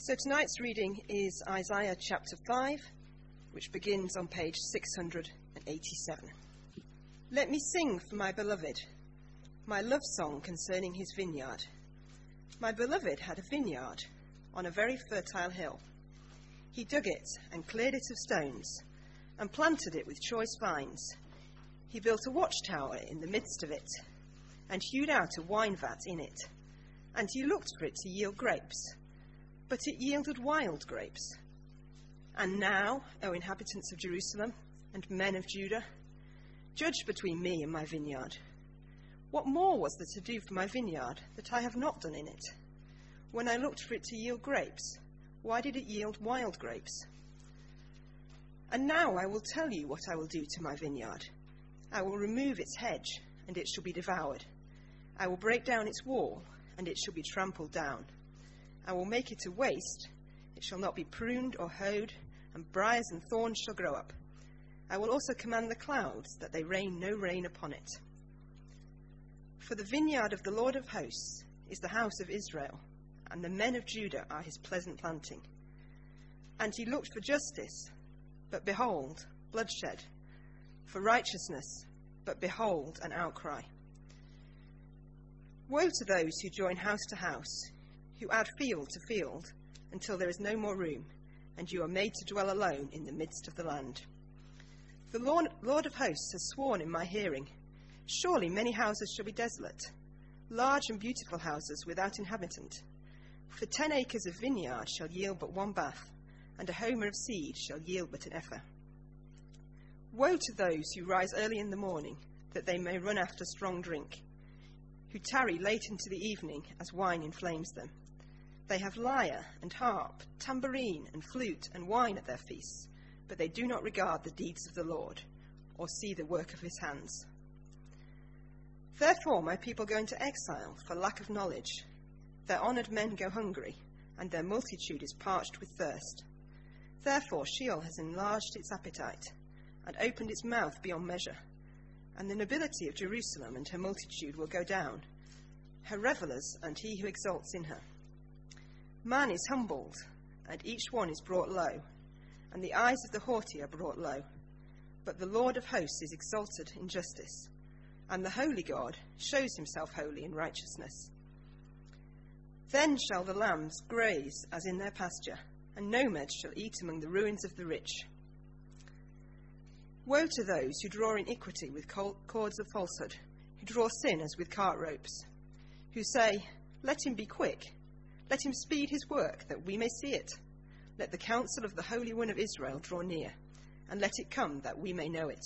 So tonight's reading is Isaiah chapter 5, which begins on page 687. Let me sing for my beloved, my love song concerning his vineyard. My beloved had a vineyard on a very fertile hill. He dug it and cleared it of stones and planted it with choice vines. He built a watchtower in the midst of it and hewed out a wine vat in it. And he looked for it to yield grapes, but it yielded wild grapes. And now, O inhabitants of Jerusalem and men of Judah, judge between me and my vineyard. What more was there to do for my vineyard that I have not done in it? When I looked for it to yield grapes, why did it yield wild grapes? And now I will tell you what I will do to my vineyard. I will remove its hedge, and it shall be devoured. I will break down its wall, and it shall be trampled down. I will make it a waste, it shall not be pruned or hoed, and briars and thorns shall grow up. I will also command the clouds, that they rain no rain upon it. For the vineyard of the Lord of hosts is the house of Israel, and the men of Judah are his pleasant planting. And he looked for justice, but behold, bloodshed, for righteousness, but behold, an outcry. Woe to those who join house to house, who add field to field, until there is no more room, and you are made to dwell alone in the midst of the land. The Lord of hosts has sworn in my hearing, surely many houses shall be desolate, large and beautiful houses without inhabitant. For 10 acres of vineyard shall yield but one bath, and a homer of seed shall yield but an ephah. Woe to those who rise early in the morning, that they may run after strong drink, who tarry late into the evening as wine inflames them. They have lyre and harp, tambourine and flute and wine at their feasts, but they do not regard the deeds of the Lord, or see the work of his hands. Therefore my people go into exile for lack of knowledge. Their honoured men go hungry, and their multitude is parched with thirst. Therefore Sheol has enlarged its appetite, and opened its mouth beyond measure. And the nobility of Jerusalem and her multitude will go down, her revellers and he who exalts in her. Man is humbled, and each one is brought low, and the eyes of the haughty are brought low. But the Lord of hosts is exalted in justice, and the holy God shows himself holy in righteousness. Then shall the lambs graze as in their pasture, and nomads shall eat among the ruins of the rich. Woe to those who draw iniquity with cords of falsehood, who draw sin as with cart ropes, who say, let him be quick, let him speed his work, that we may see it. Let the counsel of the Holy One of Israel draw near, and let it come, that we may know it.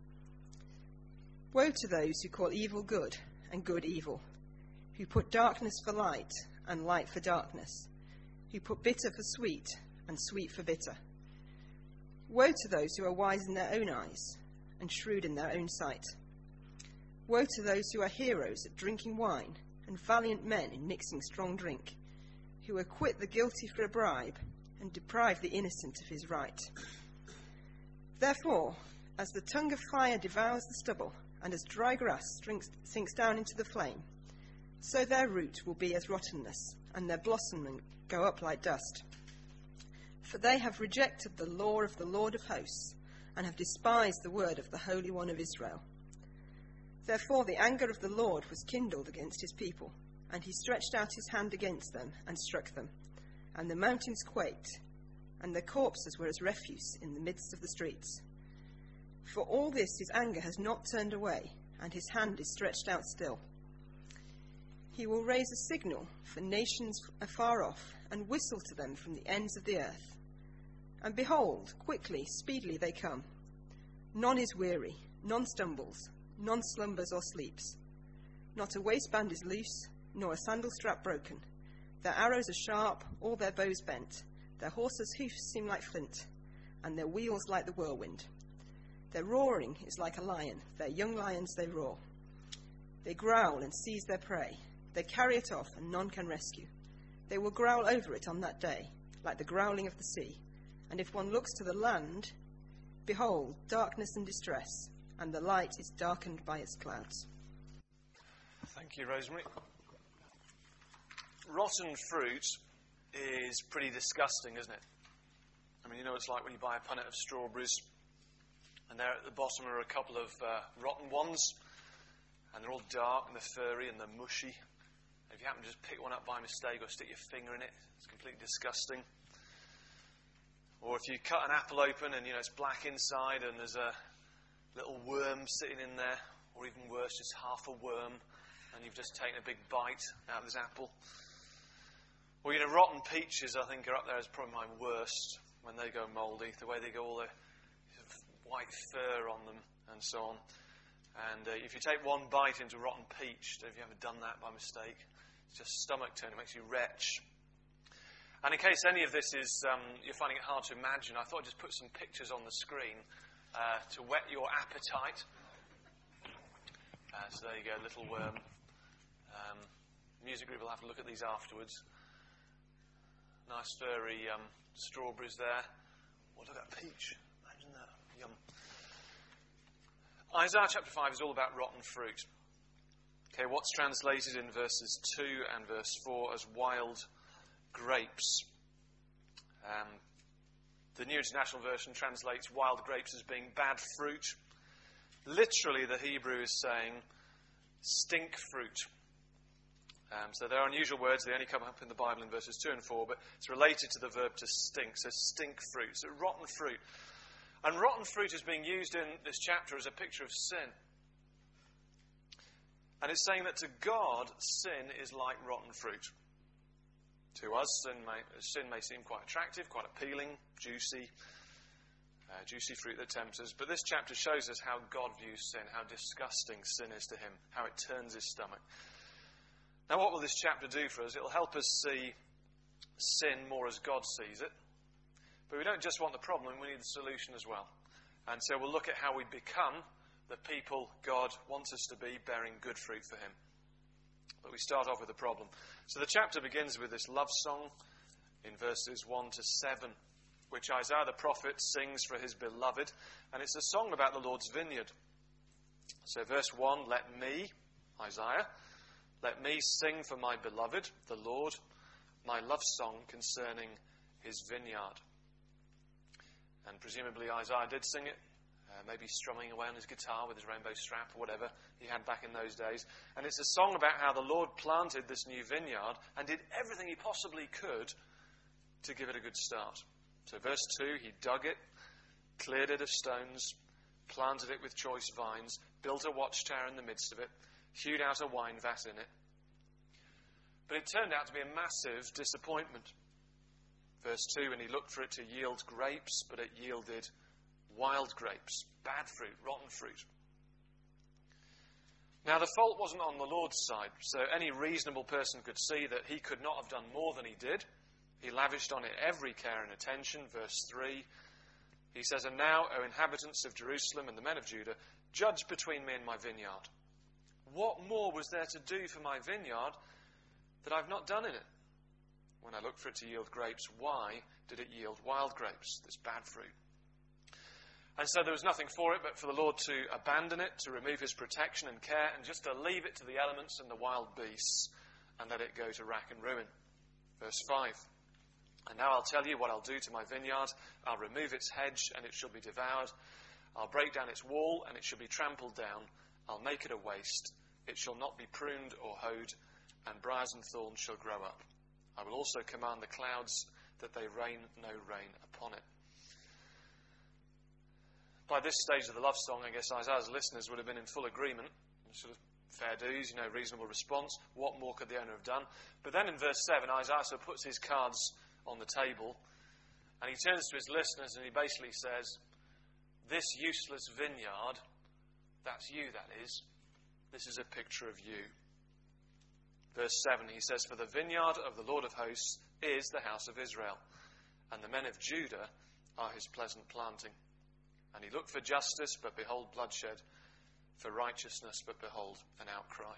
Woe to those who call evil good, and good evil, who put darkness for light, and light for darkness, who put bitter for sweet, and sweet for bitter. Woe to those who are wise in their own eyes, and shrewd in their own sight. Woe to those who are heroes at drinking wine, and valiant men in mixing strong drink, who acquit the guilty for a bribe, and deprive the innocent of his right. Therefore, as the tongue of fire devours the stubble, and as dry grass sinks down into the flame, so their root will be as rottenness, and their blossoming go up like dust. For they have rejected the law of the Lord of hosts, and have despised the word of the Holy One of Israel. Therefore the anger of the Lord was kindled against his people, and he stretched out his hand against them, and struck them. And the mountains quaked, and their corpses were as refuse in the midst of the streets. For all this his anger has not turned away, and his hand is stretched out still. He will raise a signal for nations afar off, and whistle to them from the ends of the earth. And behold, quickly, speedily they come. None is weary, none stumbles, none slumbers or sleeps. Not a waistband is loose, nor a sandal strap broken. Their arrows are sharp, all their bows bent. Their horses' hoofs seem like flint, and their wheels like the whirlwind. Their roaring is like a lion, their young lions they roar. They growl and seize their prey. They carry it off, and none can rescue. They will growl over it on that day, like the growling of the sea. And if one looks to the land, behold, darkness and distress, and the light is darkened by its clouds. Thank you, Rosemary. Rotten fruit is pretty disgusting, isn't it? I mean, you know what it's like when you buy a punnet of strawberries and there at the bottom are a couple of rotten ones, and they're all dark and they're furry and they're mushy. And if you happen to just pick one up by mistake or stick your finger in it, it's completely disgusting. Or if you cut an apple open and, it's black inside and there's a little worm sitting in there, or even worse, just half a worm, and you've just taken a big bite out of this apple. Or, rotten peaches, I think, are up there as probably my worst when they go mouldy, the way they go all the white fur on them and so on. And if you take one bite into a rotten peach, have you ever done that by mistake? It's just stomach turn, it makes you retch. And in case any of this is, you're finding it hard to imagine, I thought I'd just put some pictures on the screen to whet your appetite. So there you go, little worm. Music group will have a look at these afterwards. Nice furry strawberries there. Oh, look at that peach. Imagine that. Yum. Isaiah chapter 5 is all about rotten fruit. Okay, what's translated in verses 2 and verse 4 as wild grapes. The New International Version translates wild grapes as being bad fruit. Literally, the Hebrew is saying stink fruit. So they're unusual words. They only come up in the Bible in verses 2 and 4, but it's related to the verb to stink. So stink fruit. So rotten fruit. And rotten fruit is being used in this chapter as a picture of sin. And it's saying that to God, sin is like rotten fruit. To us, sin may seem quite attractive, quite appealing, juicy fruit that tempts us. But this chapter shows us how God views sin, how disgusting sin is to him, how it turns his stomach. Now, what will this chapter do for us? It'll help us see sin more as God sees it. But we don't just want the problem, we need the solution as well. And so we'll look at how we become the people God wants us to be, bearing good fruit for him. But we start off with the problem. So the chapter begins with this love song in verses 1 to 7, which Isaiah the prophet sings for his beloved. And it's a song about the Lord's vineyard. So verse 1, let me, Isaiah, let me sing for my beloved, the Lord, my love song concerning his vineyard. And presumably Isaiah did sing it. Maybe strumming away on his guitar with his rainbow strap or whatever he had back in those days. And it's a song about how the Lord planted this new vineyard and did everything he possibly could to give it a good start. So verse 2, he dug it, cleared it of stones, planted it with choice vines, built a watchtower in the midst of it, hewed out a wine vat in it. But it turned out to be a massive disappointment. Verse 2, and he looked for it to yield grapes, but it yielded wild grapes, bad fruit, rotten fruit. Now, the fault wasn't on the Lord's side, so any reasonable person could see that he could not have done more than he did. He lavished on it every care and attention. Verse 3, he says, and now, O inhabitants of Jerusalem and the men of Judah, judge between me and my vineyard. What more was there to do for my vineyard that I've not done in it? When I looked for it to yield grapes, why did it yield wild grapes, this bad fruit? And so there was nothing for it but for the Lord to abandon it, to remove his protection and care, and just to leave it to the elements and the wild beasts, and let it go to rack and ruin. Verse 5, and now I'll tell you what I'll do to my vineyard. I'll remove its hedge, and it shall be devoured. I'll break down its wall, and it shall be trampled down. I'll make it a waste. It shall not be pruned or hoed, and briars and thorns shall grow up. I will also command the clouds that they rain no rain upon it. By this stage of the love song, I guess Isaiah's listeners would have been in full agreement. Sort of fair dues, reasonable response. What more could the owner have done? But then in verse 7, Isaiah sort of puts his cards on the table, and he turns to his listeners and he basically says, this useless vineyard, that's you, that is. This is a picture of you. Verse 7, he says, for the vineyard of the Lord of hosts is the house of Israel, and the men of Judah are his pleasant planting. And he looked for justice, but behold bloodshed, for righteousness, but behold an outcry.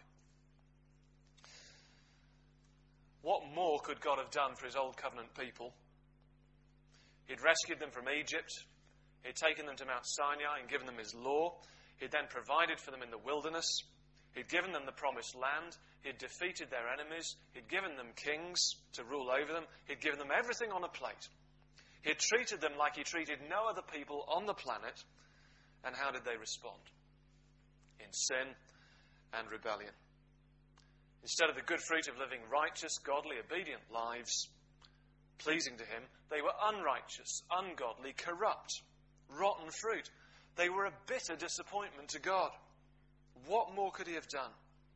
What more could God have done for his old covenant people? He'd rescued them from Egypt. He'd taken them to Mount Sinai and given them his law. He'd then provided for them in the wilderness. He'd given them the promised land. He'd defeated their enemies. He'd given them kings to rule over them. He'd given them everything on a plate. He had treated them like he treated no other people on the planet. And how did they respond? In sin and rebellion. Instead of the good fruit of living righteous, godly, obedient lives, pleasing to him, they were unrighteous, ungodly, corrupt, rotten fruit. They were a bitter disappointment to God. What more could he have done?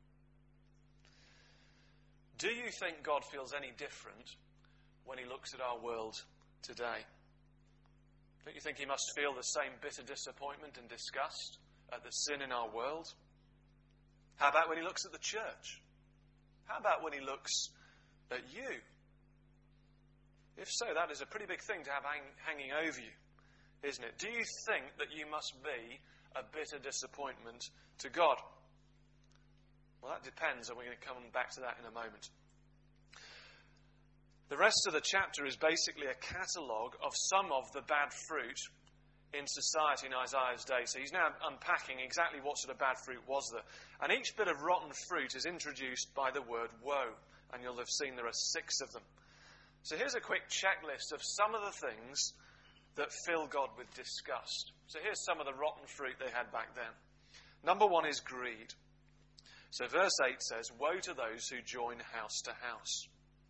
Do you think God feels any different when he looks at our world today? Don't you think he must feel the same bitter disappointment and disgust at the sin in our world? How about when he looks at the church? How about when he looks at you? If so, that is a pretty big thing to have hanging over you, isn't it? Do you think that you must be a bitter disappointment to God? Well, that depends, and we're going to come back to that in a moment. The rest of the chapter is basically a catalogue of some of the bad fruit in society in Isaiah's day. So he's now unpacking exactly what sort of bad fruit was there. And each bit of rotten fruit is introduced by the word woe. And you'll have seen there are 6 of them. So here's a quick checklist of some of the things that fill God with disgust. So here's some of the rotten fruit they had back then. Number 1 is greed. So verse 8 says, "Woe to those who join house to house."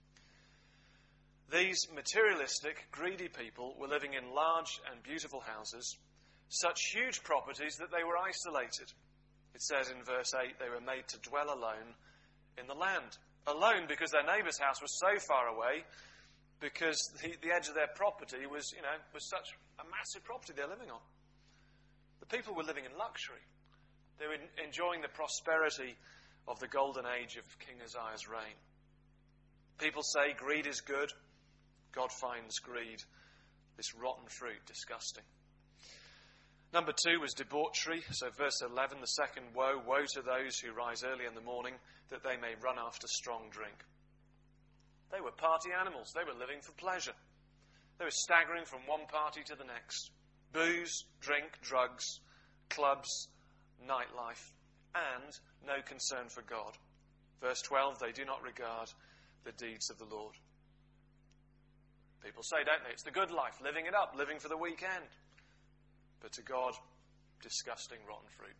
These materialistic, greedy people were living in large and beautiful houses, such huge properties that they were isolated. It says in verse 8, they were made to dwell alone in the land. Alone because their neighbour's house was so far away, because the edge of their property was such a massive property they're living on. The people were living in luxury. They were enjoying the prosperity of the golden age of King Uzziah's reign. People say greed is good. God finds greed, this rotten fruit, disgusting. Number 2 was debauchery. So verse 11, the second woe. Woe to those who rise early in the morning, that they may run after strong drink. They were party animals. They were living for pleasure. They were staggering from one party to the next. Booze, drink, drugs, clubs, nightlife, and no concern for God. Verse 12, they do not regard the deeds of the Lord. People say, don't they, it's the good life, living it up, living for the weekend. But to God, disgusting, rotten fruit.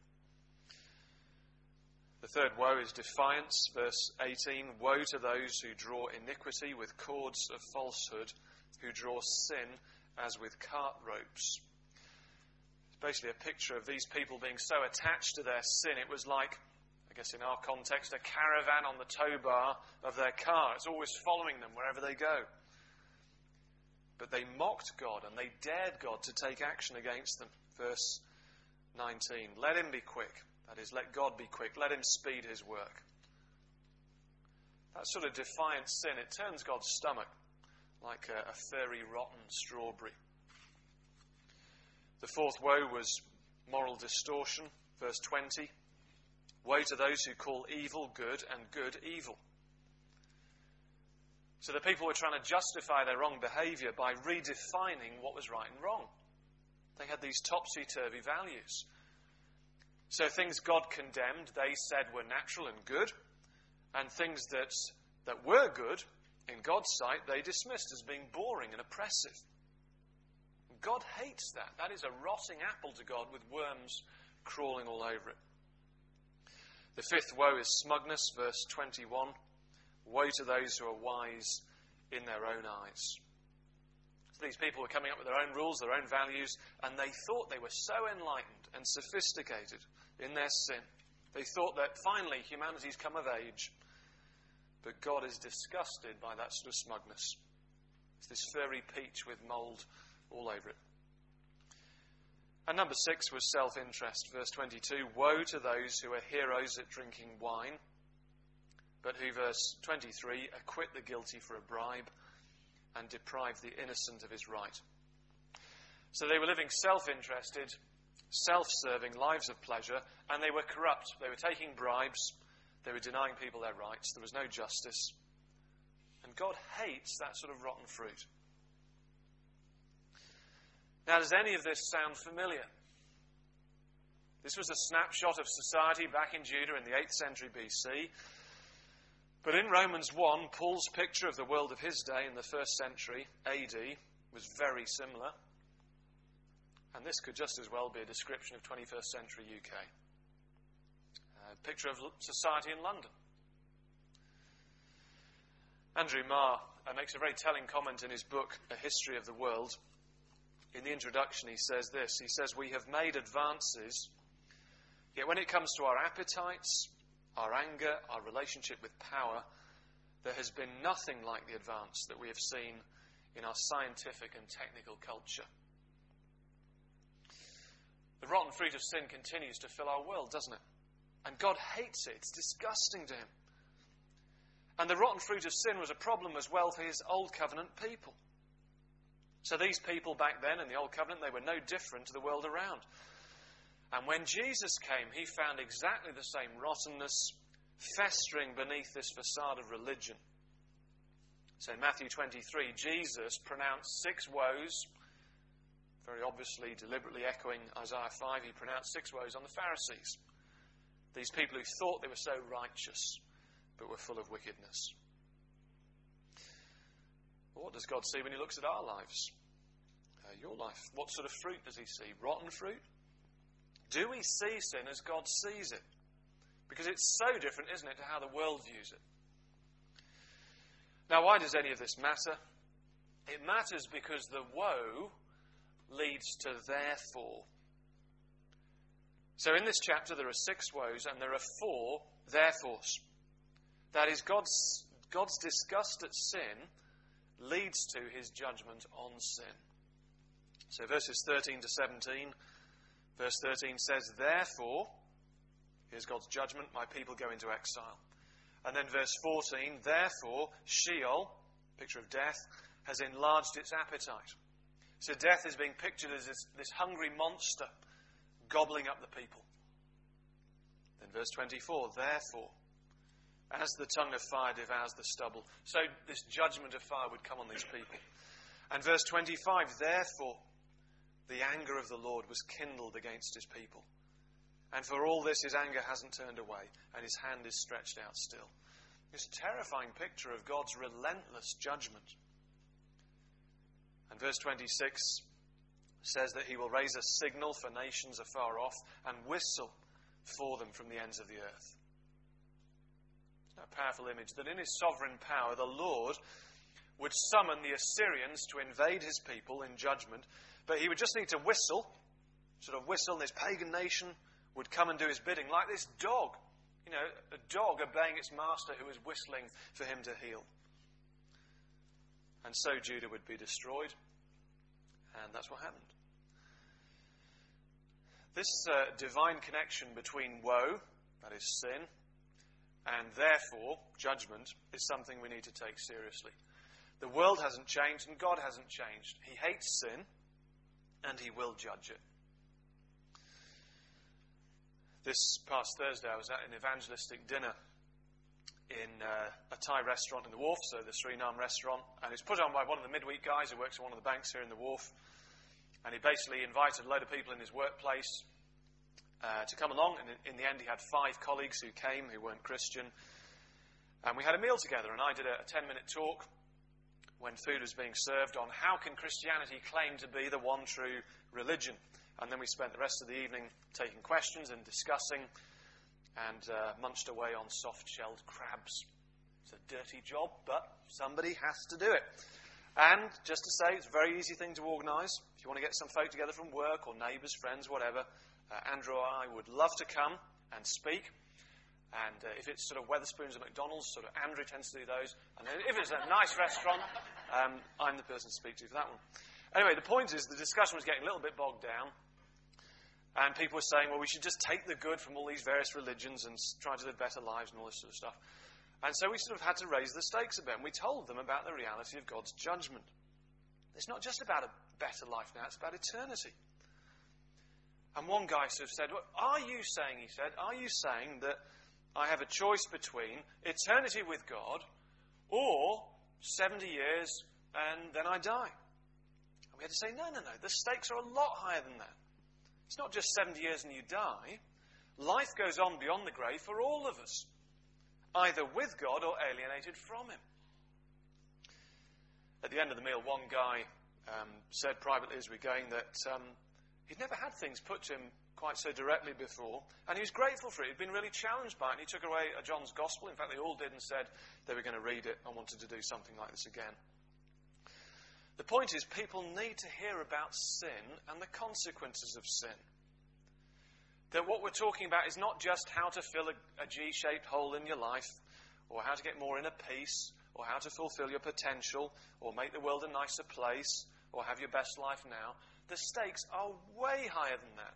The third woe is defiance. Verse 18, woe to those who draw iniquity with cords of falsehood, who draw sin as with cart ropes. It's basically a picture of these people being so attached to their sin. It was like, I guess in our context, a caravan on the tow bar of their car. It's always following them wherever they go. But they mocked God and they dared God to take action against them. Verse 19, let him be quick. That is, let God be quick. Let him speed his work. That sort of defiant sin, it turns God's stomach like a furry, rotten strawberry. The fourth woe was moral distortion. Verse 20, woe to those who call evil good and good evil. So the people were trying to justify their wrong behaviour by redefining what was right and wrong. They had these topsy-turvy values. So things God condemned, they said were natural and good, and things that were good in God's sight, they dismissed as being boring and oppressive. God hates that. That is a rotting apple to God with worms crawling all over it. The fifth woe is smugness, verse 21. Woe to those who are wise in their own eyes. So these people were coming up with their own rules, their own values, and they thought they were so enlightened and sophisticated in their sin. They thought that finally humanity's come of age. But God is disgusted by that sort of smugness. It's this furry peach with mould all over it. And number 6 was self-interest. Verse 22, woe to those who are heroes at drinking wine, but who, verse 23, acquit the guilty for a bribe and deprive the innocent of his right. So they were living self-interested, self-serving lives of pleasure, and they were corrupt. They were taking bribes. They were denying people their rights. There was no justice. And God hates that sort of rotten fruit. Now, does any of this sound familiar? This was a snapshot of society back in Judah in the 8th century BC. But in Romans 1, Paul's picture of the world of his day in the 1st century AD was very similar. And this could just as well be a description of 21st century UK. A picture of society in London. Andrew Marr makes a very telling comment in his book, A History of the World. In the introduction he says this. He says, "We have made advances, yet when it comes to our appetites, our anger, our relationship with power, there has been nothing like the advance that we have seen in our scientific and technical culture." The rotten fruit of sin continues to fill our world, doesn't it? And God hates it. It's disgusting to him. And the rotten fruit of sin was a problem as well for his Old Covenant people. So these people back then in the Old Covenant, they were no different to the world around. And when Jesus came, he found exactly the same rottenness festering beneath this facade of religion. So in Matthew 23, Jesus pronounced 6 woes, very obviously, deliberately echoing Isaiah 5, he pronounced 6 woes on the Pharisees. These people who thought they were so righteous, but were full of wickedness. Well, what does God see when he looks at our lives? Your life. What sort of fruit does he see? Rotten fruit? Do we see sin as God sees it? Because it's so different, isn't it, to how the world views it? Now, why does any of this matter? It matters because the woe leads to therefore. So in this chapter there are 6 woes and there are 4 therefores. That is, God's disgust at sin leads to his judgment on sin. So verses 13 to 17, verse 13 says, "Therefore," here's God's judgment, "my people go into exile." And then verse 14, "Therefore, Sheol," picture of death, "has enlarged its appetite." So death is being pictured as this hungry monster gobbling up the people. Then verse 24, "Therefore, as the tongue of fire devours the stubble." So this judgment of fire would come on these people. And verse 25, "Therefore, the anger of the Lord was kindled against his people. And for all this his anger hasn't turned away, and his hand is stretched out still." This terrifying picture of God's relentless judgment. And verse 26 says that he will raise a signal for nations afar off and whistle for them from the ends of the earth. It's a powerful image that in his sovereign power the Lord would summon the Assyrians to invade his people in judgment, but he would just need to whistle, sort of whistle, and this pagan nation would come and do his bidding, like this dog. You know, a dog obeying its master who is whistling for him to heal. And so Judah would be destroyed, and that's what happened. This divine connection between woe, that is sin, and therefore judgment, is something we need to take seriously. The world hasn't changed and God hasn't changed. He hates sin and he will judge it. This past Thursday I was at an evangelistic dinner in a Thai restaurant in the Wharf, so the Suriname restaurant, and it's put on by one of the midweek guys who works at one of the banks here in the Wharf. And he basically invited a load of people in his workplace to come along, and in the end he had 5 colleagues who came who weren't Christian, and we had a meal together, and I did a 10-minute talk when food was being served on how can Christianity claim to be the one true religion. And then we spent the rest of the evening taking questions and discussing, and munched away on soft-shelled crabs. It's a dirty job, but somebody has to do it. And just to say, it's a very easy thing to organise. If you want to get some folk together from work or neighbours, friends, whatever, Andrew or I would love to come and speak. And if it's sort of Wetherspoons at McDonald's, sort of Andrew tends to do those. And if it's a nice restaurant, I'm the person to speak to for that one. Anyway, the point is the discussion was getting a little bit bogged down. And people were saying, well, we should just take the good from all these various religions and try to live better lives and all this sort of stuff. And so we sort of had to raise the stakes a bit. And we told them about the reality of God's judgment. It's not just about a better life now, it's about eternity. And one guy sort of said, well, are you saying that I have a choice between eternity with God or 70 years and then I die? And we had to say, no. The stakes are a lot higher than that. It's not just 70 years and you die. Life goes on beyond the grave for all of us, either with God or alienated from him. At the end of the meal, one guy said privately as we're going that he'd never had things put to him quite so directly before, and he was grateful for it. He'd been really challenged by it, and he took away a John's Gospel. In fact, they all did, and said they were going to read it and wanted to do something like this again. The point is, people need to hear about sin and the consequences of sin. That what we're talking about is not just how to fill a G-shaped hole in your life, or how to get more inner peace, or how to fulfill your potential, or make the world a nicer place, or have your best life now. The stakes are way higher than that.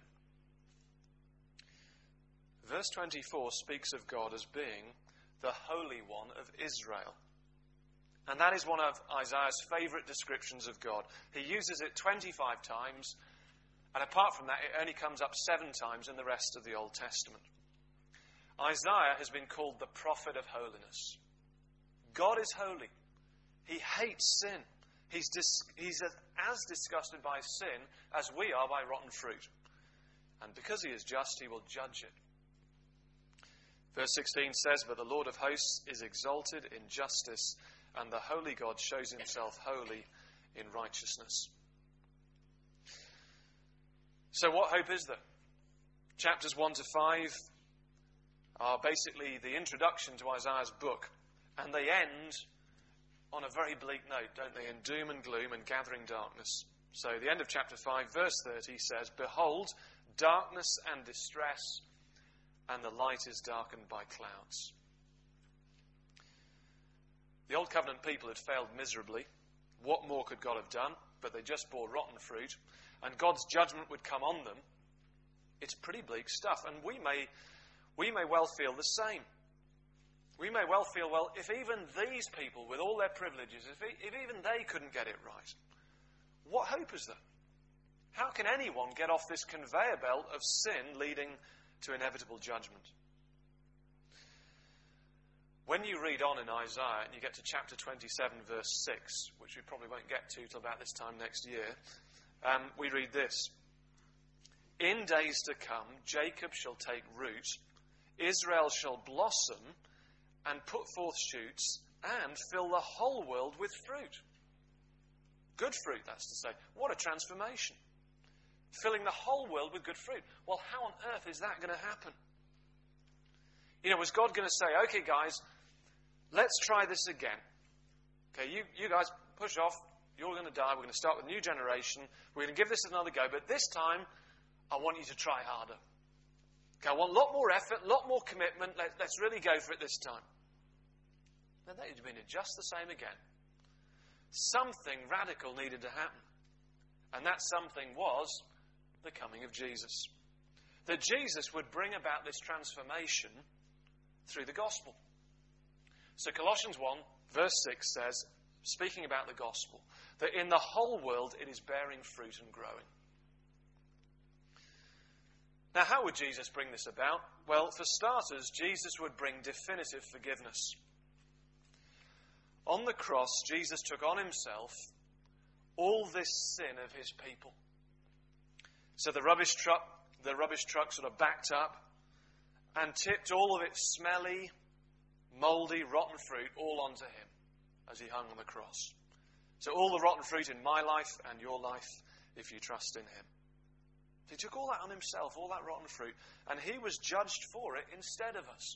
Verse 24 speaks of God as being the Holy One of Israel. And that is one of Isaiah's favourite descriptions of God. He uses it 25 times, and apart from that, it only comes up 7 times in the rest of the Old Testament. Isaiah has been called the prophet of holiness. God is holy. He hates sin. He's as disgusted by sin as we are by rotten fruit. And because he is just, he will judge it. Verse 16 says, "But the Lord of hosts is exalted in justice, and the holy God shows himself holy in righteousness." So what hope is there? Chapters 1 to 5 are basically the introduction to Isaiah's book, and they end on a very bleak note, don't they? In doom and gloom and gathering darkness. So the end of chapter 5, verse 30 says, "Behold, darkness and distress, and the light is darkened by clouds." The Old Covenant people had failed miserably. What more could God have done? But they just bore rotten fruit, and God's judgment would come on them. It's pretty bleak stuff, and we may well feel the same. We may well feel, well, if even these people, with all their privileges, if even they couldn't get it right, what hope is there? How can anyone get off this conveyor belt of sin leading to inevitable judgment? When you read on in Isaiah and you get to chapter 27, verse 6, which we probably won't get to till about this time next year, we read this. "In days to come, Jacob shall take root, Israel shall blossom and put forth shoots and fill the whole world with fruit." Good fruit, that's to say. What a transformation. Filling the whole world with good fruit. Well, how on earth is that going to happen? Was God going to say, "Okay, guys, let's try this again. Okay, you guys push off. You're going to die. We're going to start with a new generation. We're going to give this another go. But this time, I want you to try harder. Okay, I want a lot more effort, a lot more commitment. Let's really go for it this time." Then that would have been just the same again. Something radical needed to happen. And that something was the coming of Jesus. That Jesus would bring about this transformation through the gospel. So Colossians 1, verse 6 says, speaking about the gospel, that in the whole world it is bearing fruit and growing. Now, how would Jesus bring this about? Well, for starters, Jesus would bring definitive forgiveness. On the cross, Jesus took on himself all this sin of his people. So the rubbish truck sort of backed up and tipped all of its smelly, mouldy, rotten fruit all onto him as he hung on the cross. So all the rotten fruit in my life and your life, if you trust in him. He took all that on himself, all that rotten fruit, and he was judged for it instead of us.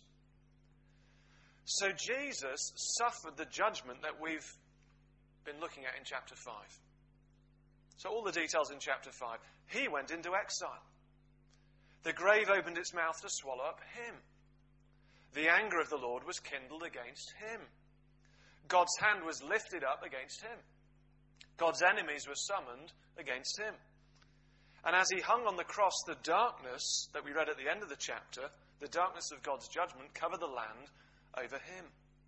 So Jesus suffered the judgment that we've been looking at in chapter 5. So all the details in chapter 5. He went into exile. The grave opened its mouth to swallow up him. The anger of the Lord was kindled against him. God's hand was lifted up against him. God's enemies were summoned against him. And as he hung on the cross, the darkness that we read at the end of the chapter, the darkness of God's judgment, covered the land over him.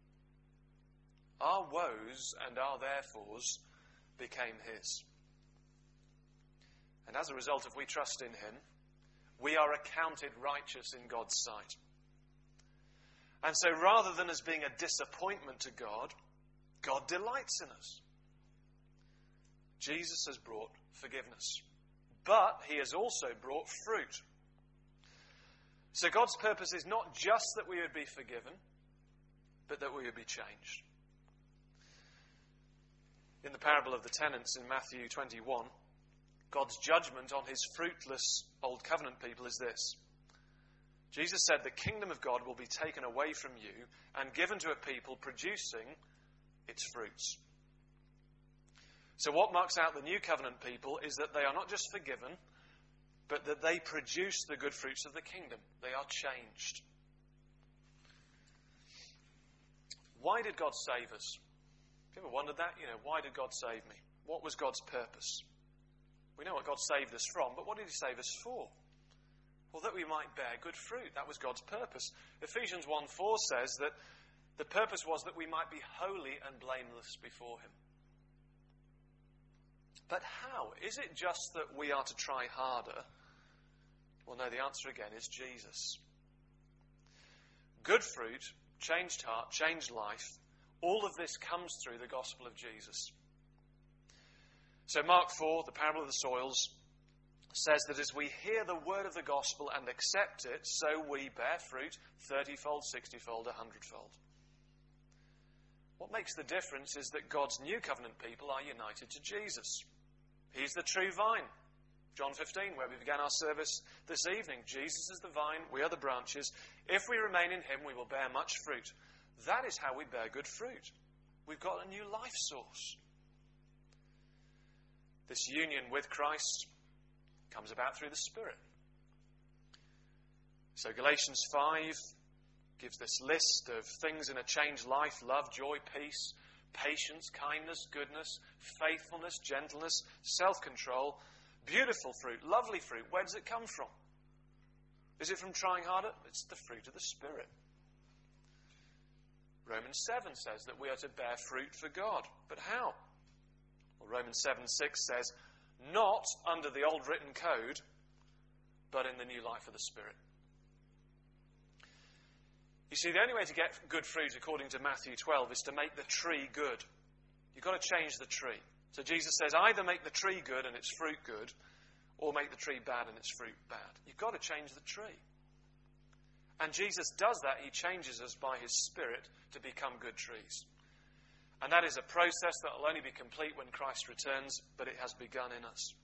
Our woes and our therefores became his. And as a result, if we trust in him, we are accounted righteous in God's sight. And so rather than as being a disappointment to God, God delights in us. Jesus has brought forgiveness. but he has also brought fruit. So God's purpose is not just that we would be forgiven, but that we would be changed. In the parable of the tenants in Matthew 21, God's judgment on his fruitless Old Covenant people is this. Jesus said, the kingdom of God will be taken away from you and given to a people producing its fruits. So what marks out the New Covenant people is that they are not just forgiven, but that they produce the good fruits of the kingdom. They are changed. Why did God save us? Have you ever wondered that? Why did God save me? What was God's purpose? We know what God saved us from, but what did he save us for? Well, that we might bear good fruit. That was God's purpose. Ephesians 1:4 says that the purpose was that we might be holy and blameless before him. But how? Is it just that we are to try harder? Well, no, the answer again is Jesus. Good fruit, changed heart, changed life, all of this comes through the gospel of Jesus. So Mark 4, the parable of the soils, says that as we hear the word of the gospel and accept it, so we bear fruit 30-fold, 60-fold, 100-fold. What makes the difference is that God's new covenant people are united to Jesus. He's the true vine. John 15, where we began our service this evening. Jesus is the vine, we are the branches. If we remain in him, we will bear much fruit. That is how we bear good fruit. We've got a new life source. This union with Christ comes about through the Spirit. So Galatians 5 gives this list of things in a changed life: love, joy, peace, patience, kindness, goodness, faithfulness, gentleness, self-control. Beautiful fruit, lovely fruit. Where does it come from? Is it from trying harder? It's the fruit of the Spirit. Romans 7 says that we are to bear fruit for God. But how? Well, Romans 7:6 says, not under the old written code, but in the new life of the Spirit. You see, the only way to get good fruit, according to Matthew 12, is to make the tree good. You've got to change the tree. So Jesus says, either make the tree good and its fruit good, or make the tree bad and its fruit bad. You've got to change the tree. And Jesus does that. He changes us by his Spirit to become good trees. And that is a process that will only be complete when Christ returns, but it has begun in us.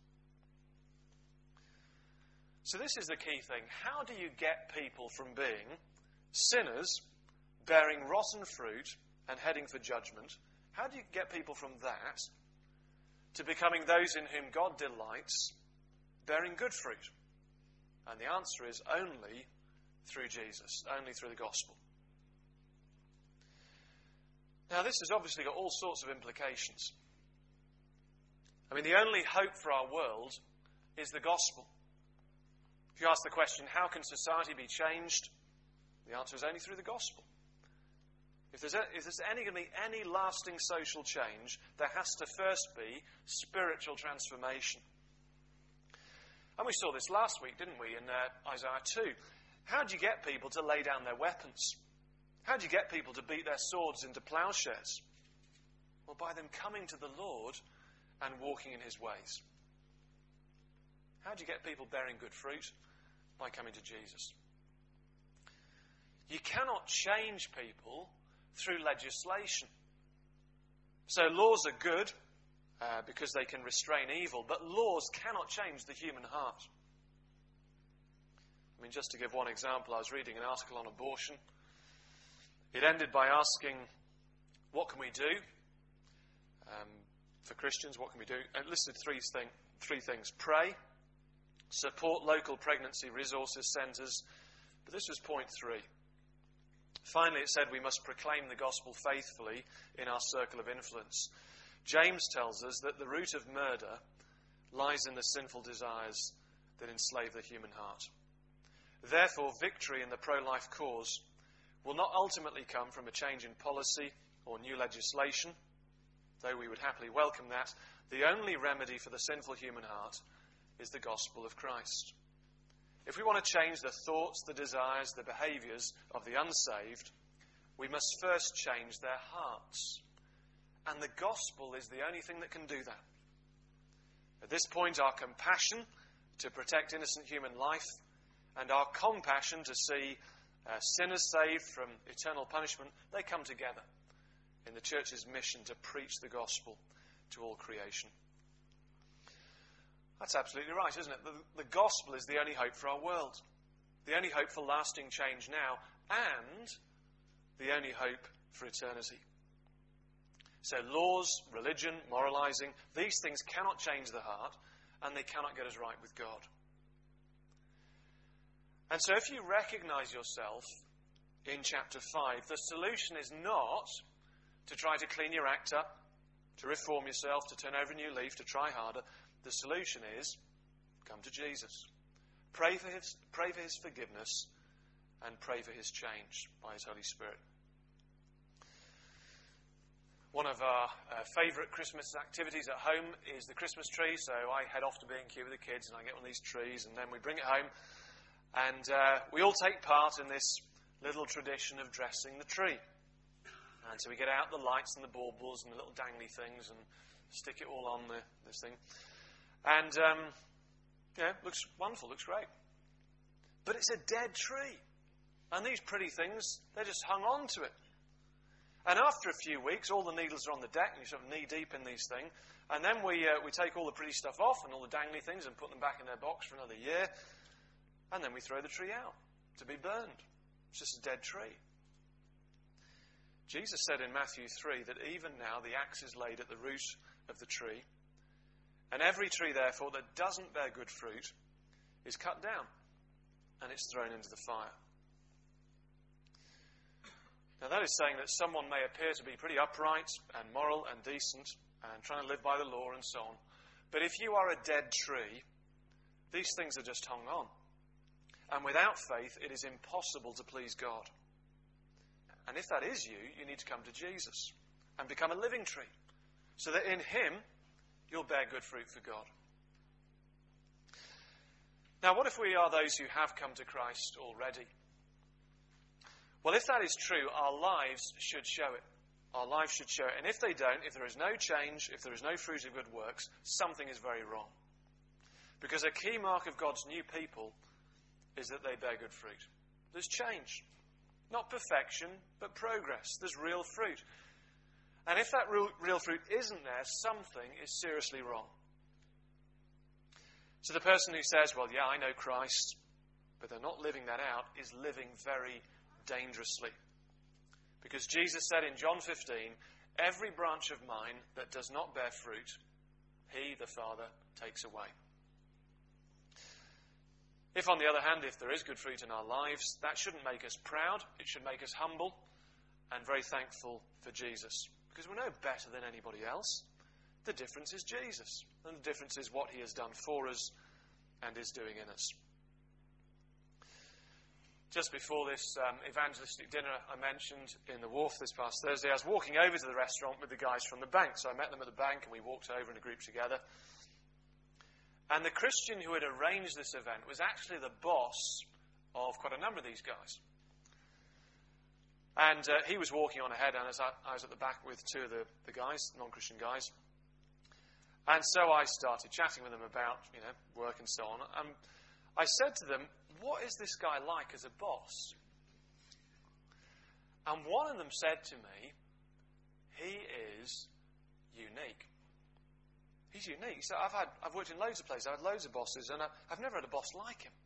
So this is the key thing. How do you get people from being sinners, bearing rotten fruit and heading for judgment? How do you get people from that to becoming those in whom God delights, bearing good fruit? And the answer is only through Jesus, only through the gospel. Now, this has obviously got all sorts of implications. I mean, the only hope for our world is the gospel. If you ask the question, how can society be changed? The answer is only through the gospel. If there's going to be any lasting social change, there has to first be spiritual transformation. And we saw this last week, didn't we, in Isaiah 2. How do you get people to lay down their weapons? How do you get people to beat their swords into plowshares? Well, by them coming to the Lord and walking in his ways. How do you get people bearing good fruit? By coming to Jesus. You cannot change people through legislation. So laws are good because they can restrain evil, but laws cannot change the human heart. I mean, just to give one example, I was reading an article on abortion. It ended by asking, what can we do for Christians? What can we do? And it listed three things. Pray, support local pregnancy resources centres. But this was point 3. Finally, it said we must proclaim the gospel faithfully in our circle of influence. James tells us that the root of murder lies in the sinful desires that enslave the human heart. Therefore, victory in the pro-life cause will not ultimately come from a change in policy or new legislation, though we would happily welcome that. The only remedy for the sinful human heart is the gospel of Christ. If we want to change the thoughts, the desires, the behaviours of the unsaved, we must first change their hearts. And the gospel is the only thing that can do that. At this point, our compassion to protect innocent human life, and our compassion to see sinners saved from eternal punishment, they come together in the church's mission to preach the gospel to all creation. That's absolutely right, isn't it? The gospel is the only hope for our world, the only hope for lasting change now, and the only hope for eternity. So laws, religion, moralizing, these things cannot change the heart, and they cannot get us right with God. And so if you recognize yourself in chapter 5, the solution is not to try to clean your act up, to reform yourself, to turn over a new leaf, to try harder. The solution is come to Jesus. Pray for his forgiveness and pray for his change by his Holy Spirit. One of our favourite Christmas activities at home is the Christmas tree. So I head off to B&Q with the kids and I get one of these trees and then we bring it home. And we all take part in this little tradition of dressing the tree. And so we get out the lights and the baubles and the little dangly things and stick it all on this thing. And, looks wonderful, looks great. But it's a dead tree. And these pretty things, they're just hung on to it. And after a few weeks, all the needles are on the deck and you're sort of knee-deep in these things. And then we take all the pretty stuff off and all the dangly things and put them back in their box for another year. And then we throw the tree out to be burned. It's just a dead tree. Jesus said in Matthew 3 that even now the axe is laid at the root of the tree. And every tree, therefore, that doesn't bear good fruit is cut down and it's thrown into the fire. Now that is saying that someone may appear to be pretty upright and moral and decent and trying to live by the law and so on. But if you are a dead tree, these things are just hung on. And without faith, it is impossible to please God. And if that is you, you need to come to Jesus and become a living tree, so that in him, you'll bear good fruit for God. Now, what if we are those who have come to Christ already? Well, if that is true, our lives should show it. Our lives should show it. And if they don't, if there is no change, if there is no fruit of good works, something is very wrong. Because a key mark of God's new people is that they bear good fruit. There's change. Not perfection, but progress. There's real fruit. And if that real fruit isn't there, something is seriously wrong. So the person who says, well, yeah, I know Christ, but they're not living that out, is living very dangerously. Because Jesus said in John 15, every branch of mine that does not bear fruit, he, the Father, takes away. If, on the other hand, if there is good fruit in our lives, that shouldn't make us proud. It should make us humble and very thankful for Jesus. Because we're no better than anybody else. The difference is Jesus. And the difference is what he has done for us and is doing in us. Just before this evangelistic dinner I mentioned in the wharf this past Thursday, I was walking over to the restaurant with the guys from the bank. So I met them at the bank and we walked over in a group together. And the Christian who had arranged this event was actually the boss of quite a number of these guys. And he was walking on ahead, and I was at the back with two of the guys, non-Christian guys. And so I started chatting with them about, work and so on. And I said to them, what is this guy like as a boss? And one of them said to me, he is unique. He's unique. So I've worked in loads of places. I've had loads of bosses, and I've never had a boss like him.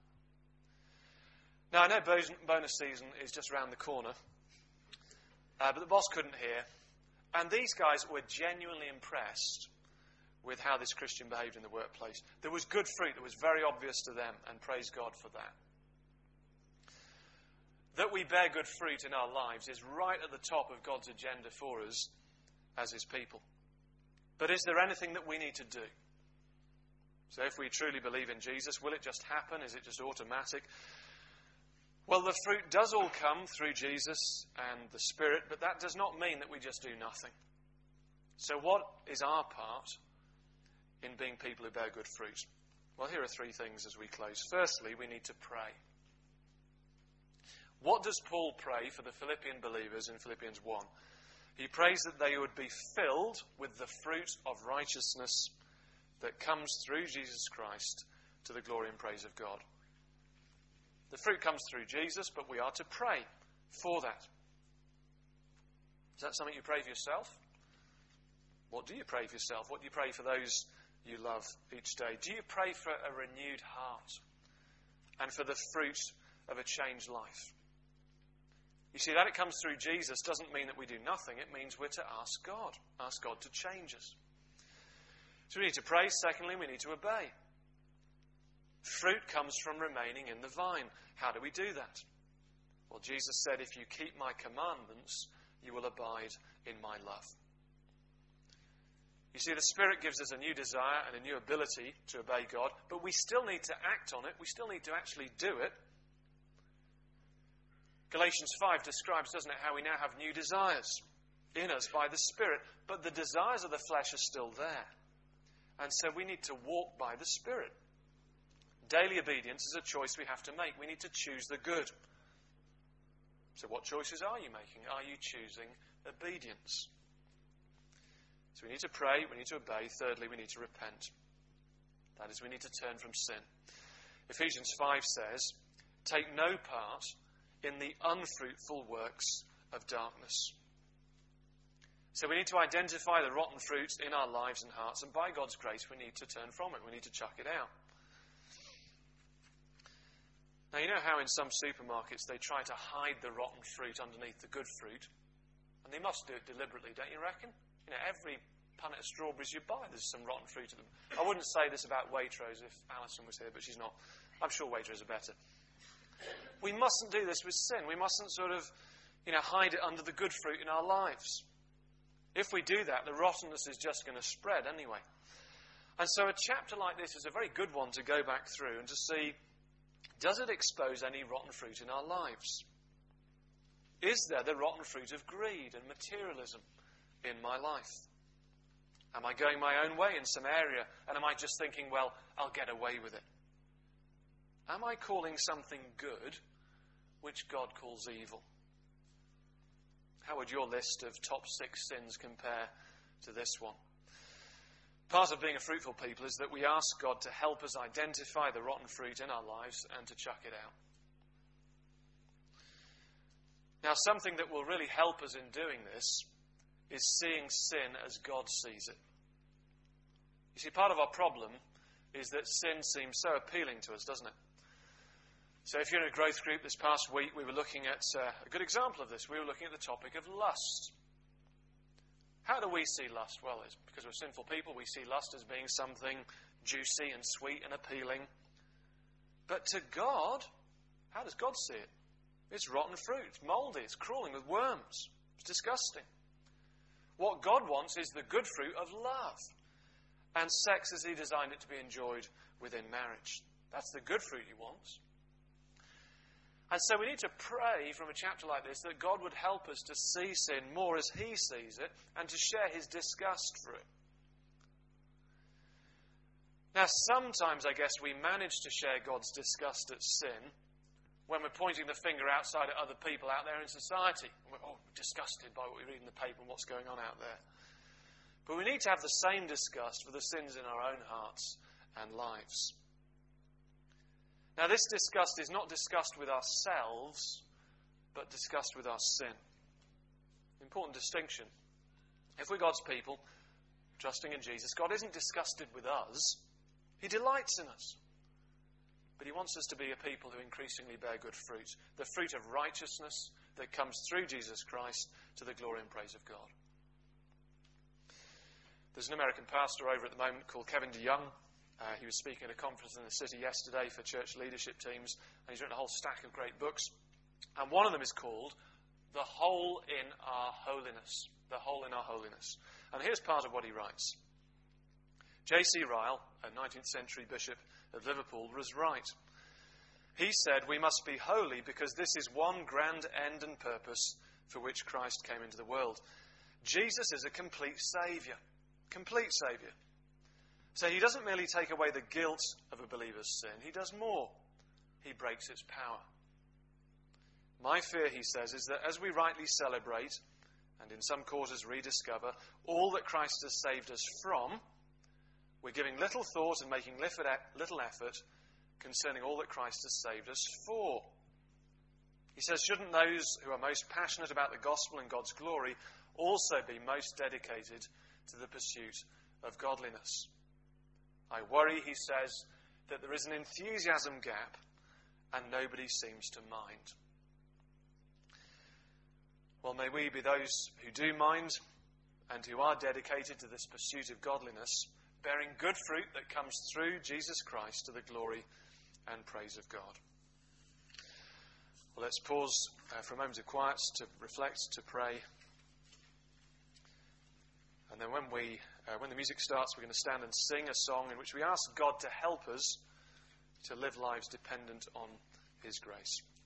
Now, I know bonus season is just around the corner, but the boss couldn't hear. And these guys were genuinely impressed with how this Christian behaved in the workplace. There was good fruit that was very obvious to them, and praise God for that. That we bear good fruit in our lives is right at the top of God's agenda for us as his people. But is there anything that we need to do? So if we truly believe in Jesus, will it just happen? Is it just automatic? Well, the fruit does all come through Jesus and the Spirit, but that does not mean that we just do nothing. So what is our part in being people who bear good fruit? Well, here are three things as we close. Firstly, we need to pray. What does Paul pray for the Philippian believers in Philippians 1? He prays that they would be filled with the fruit of righteousness that comes through Jesus Christ to the glory and praise of God. The fruit comes through Jesus, but we are to pray for that. Is that something you pray for yourself? What do you pray for yourself? What do you pray for those you love each day? Do you pray for a renewed heart and for the fruit of a changed life? You see, that it comes through Jesus doesn't mean that we do nothing. It means we're to ask God to change us. So we need to pray. Secondly, we need to obey. Fruit comes from remaining in the vine. How do we do that? Well, Jesus said, if you keep my commandments, you will abide in my love. You see, the Spirit gives us a new desire and a new ability to obey God, but we still need to act on it. We still need to actually do it. Galatians 5 describes, doesn't it, how we now have new desires in us by the Spirit, but the desires of the flesh are still there. And so we need to walk by the Spirit. Daily obedience is a choice we have to make. We need to choose the good. So what choices are you making? Are you choosing obedience? So we need to pray, we need to obey. Thirdly, we need to repent. That is, we need to turn from sin. Ephesians 5 says, take no part in the unfruitful works of darkness. So we need to identify the rotten fruits in our lives and hearts, and by God's grace we need to turn from it. We need to chuck it out. Now, you know how in some supermarkets they try to hide the rotten fruit underneath the good fruit? And they must do it deliberately, don't you reckon? You know, every punnet of strawberries you buy, there's some rotten fruit in them. I wouldn't say this about Waitrose if Alison was here, but she's not. I'm sure Waitrose are better. We mustn't do this with sin. We mustn't sort of, hide it under the good fruit in our lives. If we do that, the rottenness is just going to spread anyway. And so a chapter like this is a very good one to go back through and to see, does it expose any rotten fruit in our lives? Is there the rotten fruit of greed and materialism in my life? Am I going my own way in some area, and am I just thinking, well, I'll get away with it? Am I calling something good which God calls evil? How would your list of top 6 sins compare to this one? Part of being a fruitful people is that we ask God to help us identify the rotten fruit in our lives and to chuck it out. Now, something that will really help us in doing this is seeing sin as God sees it. You see, part of our problem is that sin seems so appealing to us, doesn't it? So if you're in a growth group this past week, we were looking at a good example of this. We were looking at the topic of lust. How do we see lust? Well, it's because we're sinful people. We see lust as being something juicy and sweet and appealing. But to God, how does God see it? It's rotten fruit. It's mouldy. It's crawling with worms. It's disgusting. What God wants is the good fruit of love. And sex as He designed it to be enjoyed within marriage. That's the good fruit He wants. And so we need to pray from a chapter like this that God would help us to see sin more as He sees it and to share His disgust for it. Now, sometimes I guess we manage to share God's disgust at sin when we're pointing the finger outside at other people out there in society. And we're disgusted by what we read in the paper and what's going on out there. But we need to have the same disgust for the sins in our own hearts and lives. Now, this disgust is not disgust with ourselves, but disgust with our sin. Important distinction. If we're God's people, trusting in Jesus, God isn't disgusted with us. He delights in us. But He wants us to be a people who increasingly bear good fruit. The fruit of righteousness that comes through Jesus Christ to the glory and praise of God. There's an American pastor over at the moment called Kevin DeYoung. He was speaking at a conference in the city yesterday for church leadership teams, and he's written a whole stack of great books. And one of them is called The Hole in Our Holiness. The Hole in Our Holiness. And here's part of what he writes. J.C. Ryle, a 19th century bishop of Liverpool, was right. He said, we must be holy because this is one grand end and purpose for which Christ came into the world. Jesus is a complete Saviour. Complete Saviour. So He doesn't merely take away the guilt of a believer's sin. He does more. He breaks its power. My fear, he says, is that as we rightly celebrate, and in some quarters rediscover, all that Christ has saved us from, we're giving little thought and making little effort concerning all that Christ has saved us for. He says, shouldn't those who are most passionate about the gospel and God's glory also be most dedicated to the pursuit of godliness? I worry, he says, that there is an enthusiasm gap and nobody seems to mind. Well, may we be those who do mind and who are dedicated to this pursuit of godliness, bearing good fruit that comes through Jesus Christ to the glory and praise of God. Well, let's pause for a moment of quiet to reflect, to pray. And then when the music starts, we're going to stand and sing a song in which we ask God to help us to live lives dependent on his grace.